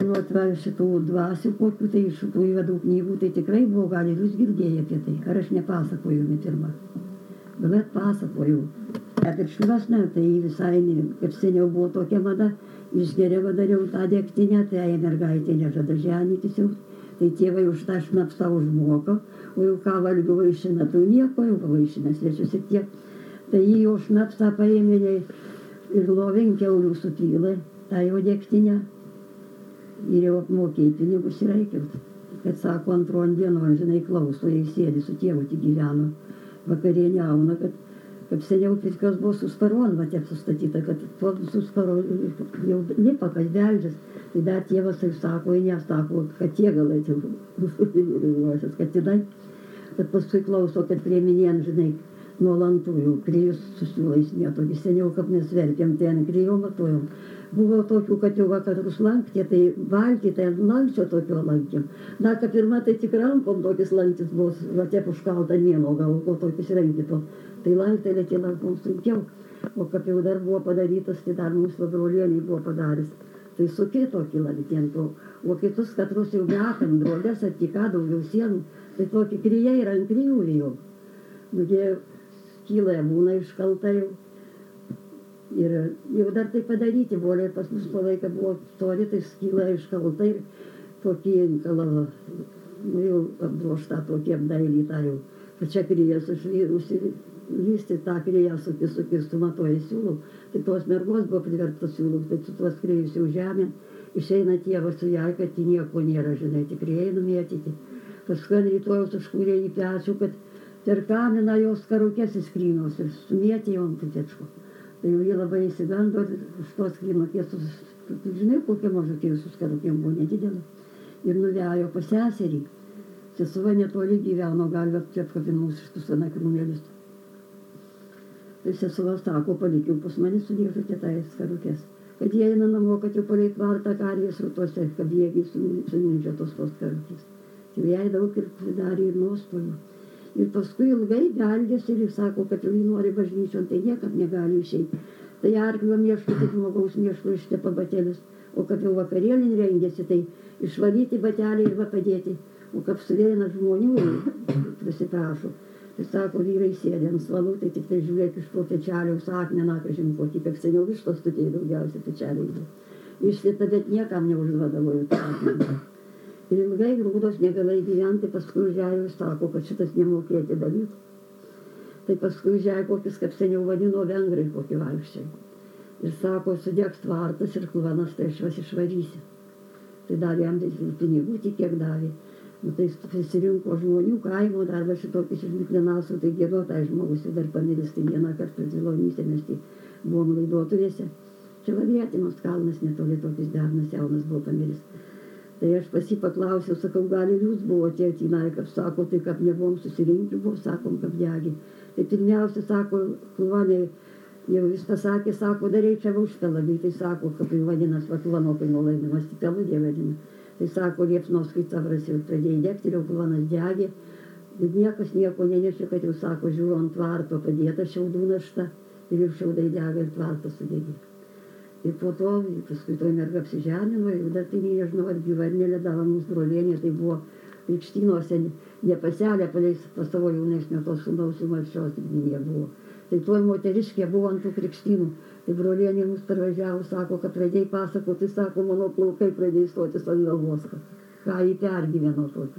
Vat va šitų dvasių kokių tai iš tų įvadų knygų, tai tikrai buvo, gal ir jūs girdėję apie tai, ar aš nepasakoju jums pirmą. Gal atpasakoju. Bet ir švesna, tai visai, kaip seniau buvo tokia mada, išgeriau dariau tą degtinę, tai mergaitė nežada ženytis jau, tai tėvai už tą šnapsą užmoka, o jau ką valgiu vaišina, tai nieko, jau pavaišina svečius ir tiek. Tai jį jau šnapsą paėmė ir lovin kiaulių supylė, tą jo degtinę, ir jau apmokėjai pinigus ir reikiau. Kad sako, antron dienon, žinai, klauso, jai sėdi su tėvu tik gyveno, vakarienė auna, kad kaip seniau pirkios buvo su sparon, va tiek sustatyta, kad tuo su sparon jau lipa, kad veldžias. Tai dar tėvas tai sako, nesako, kad tie galai, kad tidai. Kad paskui klauso, kad prieminien, žinai, nuo lantųjų, krijus susiūlais mėtogi. Seniau, kaip mes verkėm, tai ant krijo matojom. Buvo tokių, kad jau vakarus lankė, tai valgė, tai ant lankčio tokio lankėm. Na, kad pirma, tai tik rankom tokis lanktis buvo, va tiek užkalta mėno, gal ko tokis renkito. Tai lanktelė tie lankom sunkiau. O kaip jau dar buvo padarytas, tai dar mūsų brolienį buvo padaręs. Tai suki tokį lankėm. O kitus katrus jau metam, drolės attika daugiau sienų. Tai tokį kryjai ir ant kryjų jau. Nugi skyla būna iškalta jau. Ir jau dar tai padaryti buvo, ir pas mus to laiką buvo stori, tai skyla iškalta ir tokį inkalą, nu jau apdroštą tokį apdailytą jau. Pačia kryjas užlysti tą kryją sukirstų matoja siūlų. Tai tos mergos buvo privertas siūlų, tai su tuos kryjus jau žemėn. Išeina tėvas su jai, kad nieko nėra, žinai, tik kryjai numėtyti. Paskui rytojaus užkūrė į pečių, kad per kaminą jos karukės įskrynos ir sumėtė jom putečko. Tai jau jie labai įsigando ir už tos krynokės, žinai, kokie mažukė visus karukėm buvo nedidelė. Ir nuvejo pas seserį. Sesuva netoli gyveno, galvė apkabinus šitus anakrūmėlius. Tai sesuva sako, palikiau pas mane sudėžutė tais karukės. Kad jie eina namo, kad jau palei tvartą karvės rutose, kad jėgiai suminčia tos karukės. Tai jai daug ir pridarė ir nuostolių. Ir paskui ilgai beldėsi ir sako, kad jau jį nori bažnyčion, tai niekam negali išeiti. Tai arklio mėštų, tik žmogaus mėštų ištepa batelius. O kad jau vakarėlin rengėsi, tai išvalyti batelį ir va padėti. O kaip suveina žmonių ir prisiprašo. Tai sako, vyrai sėdė ant svalų, tai tik tai žiūrėk iš to pečeliaus akmeną, kažin kokį, kaip seniau vištos tokiai daugiausiai pečeliai. Išsita, bet niekam neužduodavo jau tą akmeną. Ir ilgai grūdos negalai gyventi, paskui užėjo sako, kad šitas nemokėti dalykų. Tai paskui užėjo kokius, kaip seniau vadino, vengrai kokį vaikščiai. Ir sako, sudegs tvartas ir kluvanas, tai aš vas išvarysi. Tai davė jam pinigų, tik kiek davė. Nu, tai prisirinko žmonių, kaimo darbą šitokis iš Miklinasų, tai gėdotai žmogus ir dar pamiris, tai vieną kartą Zilonyse mes tai buvom laidotuvėse. Čia Lavrietinos kalnas netoli tokis dernas jaunas buvo pamiris. Tai aš pas jį paklausiau, sakau, gal ir jūs buvote atinai, kaip sako, tai kaip nebuvom susirinkę, buvo, sakom, kaip degi. Tai pirmiausia, sako, kluvanė, jau jis pasakė, sako, dar reikia užpelagį, tai sako, kaip jau vadinas, va kluvanokai nulaimimas, tik peludė vadina. Tai sako, liepsnos kaitavras jau pradėjo degti, jau kluvanas degė. Bet niekas nieko nenešė, kad jau sako, žiūrėjau ant tvarto padėta šiaudų našta ir jau šiaudai dega ir tvartas sudegė. Ir po to, paskui to merga apsižemino, ir dar tai nežinau, ar gyva ar neledavo mums brolienė, tai buvo krikštynose nepaselė, pas savo jaunesnio tos sūnaus į Malšios giminė buvo. Tai tuoj moteriškė buvo ant tų krikštynų. Tai brolienė mus parvažiavo, sako, kad pradėjai pasakoti, sako, mano plaukai pradėjo stotis ant galvos, ką jį pergyveno tokį.